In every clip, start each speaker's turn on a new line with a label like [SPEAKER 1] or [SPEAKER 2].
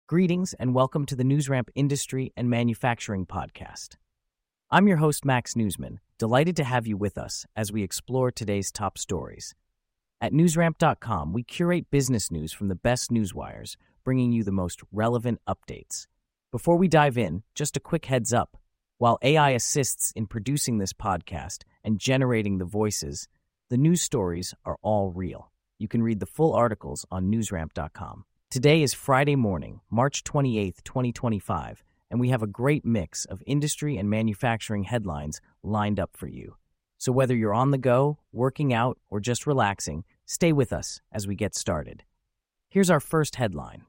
[SPEAKER 1] Greetings and welcome to the NewsRamp Industry and Manufacturing Podcast. I'm your host, Max Newsman, delighted to have you with us as we explore today's top stories. At newsramp.com, we curate business news from the best newswires, bringing you the most relevant updates. Before we dive in, just a quick heads up. While AI assists in producing this podcast and generating the voices, the news stories are all real. You can read the full articles on newsramp.com. Today is Friday morning, March 28th, 2025, and we have a great mix of industry and manufacturing headlines lined up for you. So whether you're on the go, working out, or just relaxing, stay with us as we get started. Here's our first headline.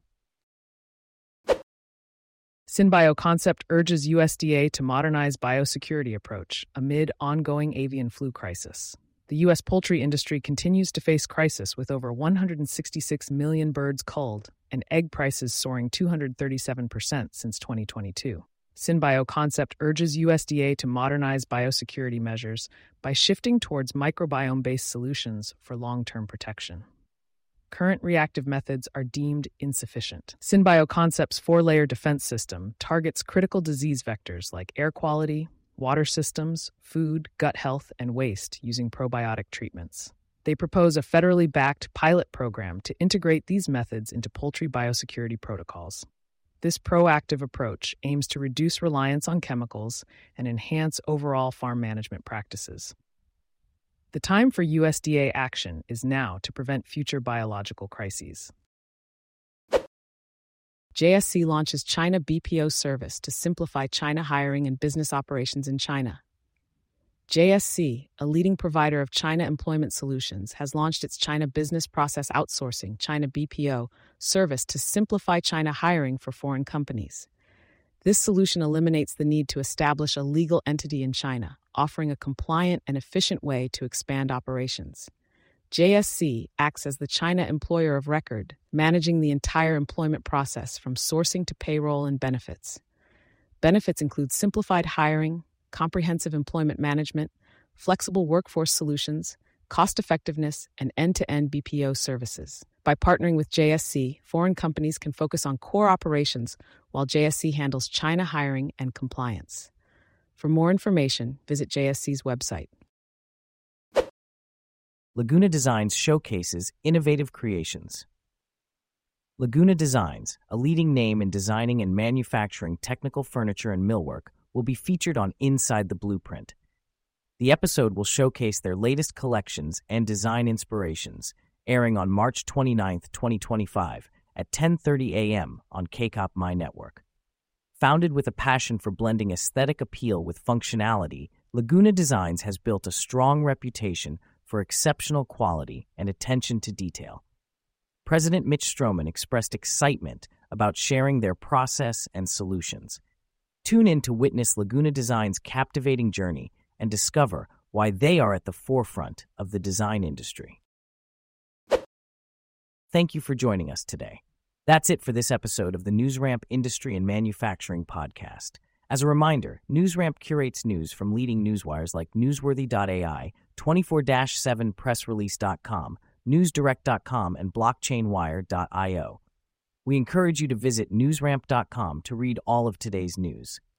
[SPEAKER 2] SynBio Concept urges USDA to modernize biosecurity approach amid ongoing avian flu crisis. The U.S. poultry industry continues to face crisis with over 166 million birds culled and egg prices soaring 237% since 2022. SynBio Concept urges USDA to modernize biosecurity measures by shifting towards microbiome-based solutions for long-term protection. Current reactive methods are deemed insufficient. SynBio Concept's four-layer defense system targets critical disease vectors like air quality, water systems, food, gut health, and waste using probiotic treatments. They propose a federally backed pilot program to integrate these methods into poultry biosecurity protocols. This proactive approach aims to reduce reliance on chemicals and enhance overall farm management practices. The time for USDA action is now to prevent future biological crises. JSC launches China BPO service to simplify China hiring and business operations in China. JSC, a leading provider of China employment solutions, has launched its China Business Process Outsourcing, China BPO, service to simplify China hiring for foreign companies. This solution eliminates the need to establish a legal entity in China, offering a compliant and efficient way to expand operations. JSC acts as the China employer of record, managing the entire employment process from sourcing to payroll and benefits. Benefits include simplified hiring, comprehensive employment management, flexible workforce solutions, cost-effectiveness, and end-to-end BPO services. By partnering with JSC, foreign companies can focus on core operations while JSC handles China hiring and compliance. For more information, visit JSC's website.
[SPEAKER 1] Laguna Designs showcases innovative creations. Laguna Designs, a leading name in designing and manufacturing technical furniture and millwork, will be featured on Inside the Blueprint. The episode will showcase their latest collections and design inspirations, airing on March 29, 2025, at 10:30 a.m. on KCOP My Network. Founded with a passion for blending aesthetic appeal with functionality, Laguna Designs has built a strong reputation for exceptional quality and attention to detail. President Mitch Stroman expressed excitement about sharing their process and solutions. Tune in to witness Laguna Designs' captivating journey and discover why they are at the forefront of the design industry. Thank you for joining us today. That's it for this episode of the NewsRamp Industry and Manufacturing Podcast. As a reminder, NewsRamp curates news from leading newswires like Newsworthy.ai, 24/7pressrelease.com, NewsDirect.com, and BlockchainWire.io. We encourage you to visit newsramp.com to read all of today's news.